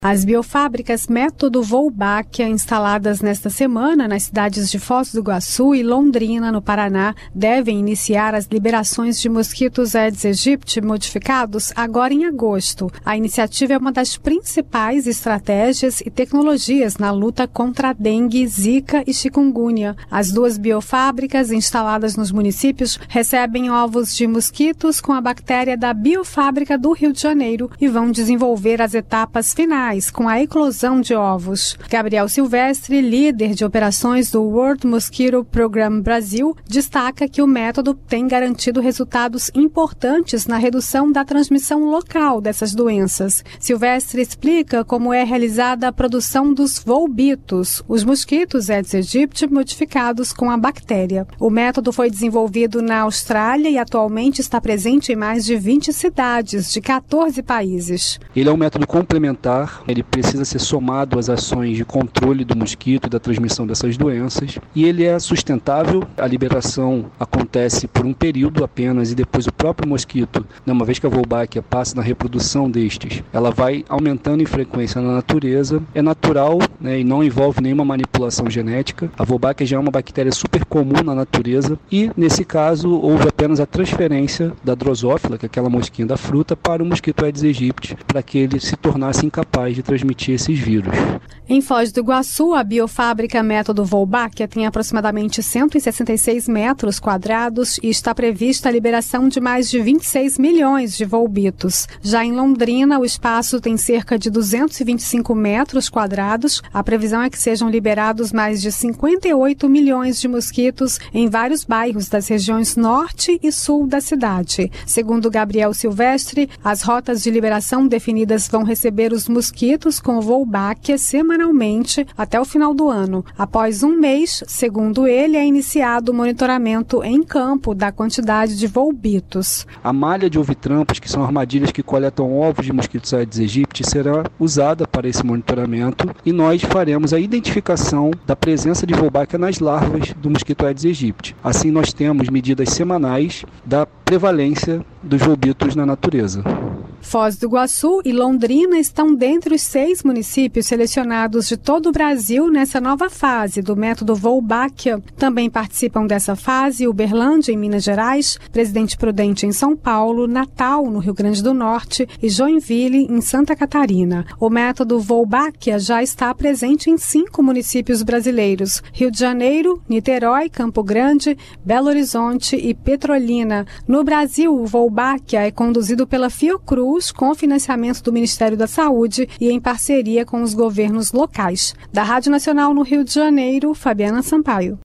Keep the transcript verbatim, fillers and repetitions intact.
As biofábricas Método Wolbachia, instaladas nesta semana nas cidades de Foz do Iguaçu e Londrina, no Paraná, devem iniciar as liberações de mosquitos Aedes aegypti modificados agora em agosto. A iniciativa é uma das principais estratégias e tecnologias na luta contra a dengue, zika e chikungunya. As duas biofábricas instaladas nos municípios recebem ovos de mosquitos com a bactéria da biofábrica do Rio de Janeiro e vão desenvolver as etapas finais com a eclosão de ovos. Gabriel Silvestre, líder de operações do World Mosquito Program Brasil, destaca que o método tem garantido resultados importantes na redução da transmissão local dessas doenças. Silvestre explica como é realizada a produção dos volbitos, os mosquitos Aedes aegypti modificados com a bactéria. O método foi desenvolvido na Austrália e atualmente está presente em mais de vinte cidades de quatorze países. Ele é um método complementar. Ele precisa ser somado às ações de controle do mosquito e da transmissão dessas doenças. E ele é sustentável. A liberação acontece por um período apenas e depois o próprio mosquito, uma vez que a Wolbachia passa na reprodução destes, ela vai aumentando em frequência na natureza. É natural, né, e não envolve nenhuma manipulação genética. A Wolbachia já é uma bactéria super comum na natureza e, nesse caso, houve apenas a transferência da drosófila, que é aquela mosquinha da fruta, para o mosquito Aedes aegypti, para que ele se tornasse incapaz de transmitir esses vírus. Em Foz do Iguaçu, a biofábrica Método Wolbachia tem aproximadamente cento e sessenta e seis metros quadrados e está prevista a liberação de mais de vinte e seis milhões de volbitos. Já em Londrina, o espaço tem cerca de duzentos e vinte e cinco metros quadrados. A previsão é que sejam liberados mais de cinquenta e oito milhões de mosquitos em vários bairros das regiões norte e sul da cidade. Segundo Gabriel Silvestre, as rotas de liberação definidas vão receber os mosquitos com Wolbachia semanalmente até o final do ano. Após um mês, segundo ele, é iniciado o monitoramento em campo da quantidade de volbitos. A malha de ovitrampas, que são armadilhas que coletam ovos de mosquitos Aedes aegypti, será usada para esse monitoramento e nós faremos a identificação da presença de Wolbachia nas larvas do mosquito Aedes aegypti. Assim, nós temos medidas semanais da prevalência dos volbitos na natureza. Foz do Iguaçu e Londrina estão dentre os seis municípios selecionados de todo o Brasil nessa nova fase do método Wolbachia. Também participam dessa fase Uberlândia, em Minas Gerais, Presidente Prudente, em São Paulo, Natal, no Rio Grande do Norte e Joinville, em Santa Catarina. O método Wolbachia já está presente em cinco municípios brasileiros: Rio de Janeiro, Niterói, Campo Grande, Belo Horizonte e Petrolina. No Brasil, o Wolbachia é conduzido pela Fiocruz, com financiamento do Ministério da Saúde e em parceria com os governos locais. Da Rádio Nacional no Rio de Janeiro, Fabiana Sampaio.